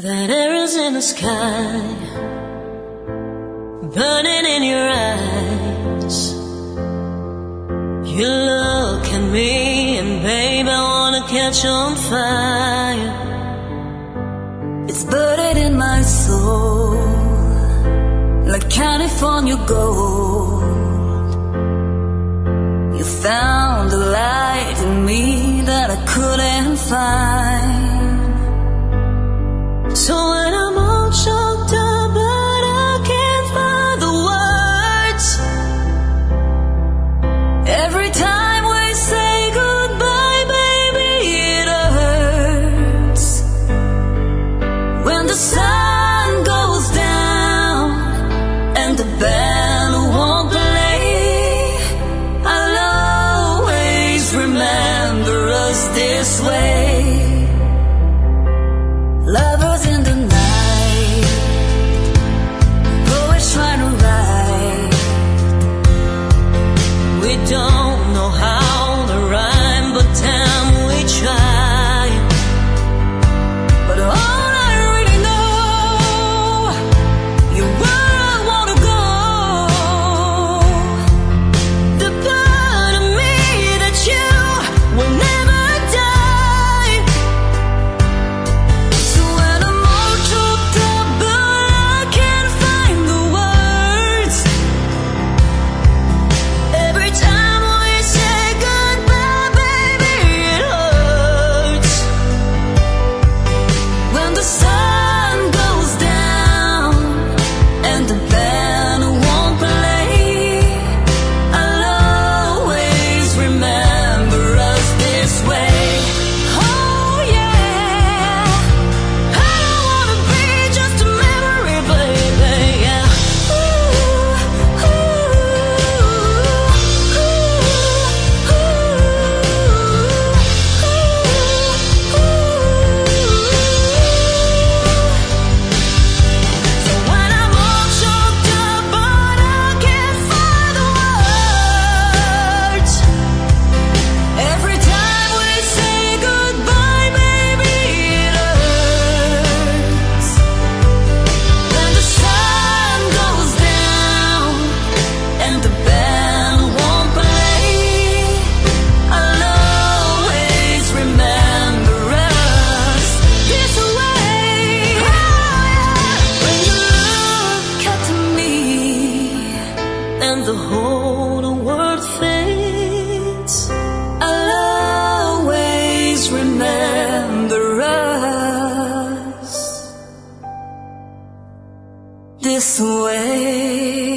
That arrow's in the sky, burning in your eyes. You look at me and babe, I wanna catch on fire. It's buried in my soul, like California gold. You found the light in me that I couldn't find. So when I'm all choked up but I can't find the words, every time we say goodbye, baby, it hurts. When the sun goes down and the band won't play, I'll always remember us this way. Lovers in the night, poets trying to write. we don't know how to rhyme, but damn, we try. But all I really know, you're where I wanna go. The part of me that you will never die. So when I'm all choked up but I can't find the words, Every time we say goodbye, baby, it hurts. when the sun goes down and the band won't play, I'll always remember us this way. Oh yeah, I don't wanna be just a memory, baby. Yeah. Ooh, ooh, So when I'm all choked up but I can't find the words, Every time we say goodbye, baby, it hurts. When the sun goes down and the band won't play, I'll always remember us this way. When you look at me and the whole world fades. I'll always remember us this way.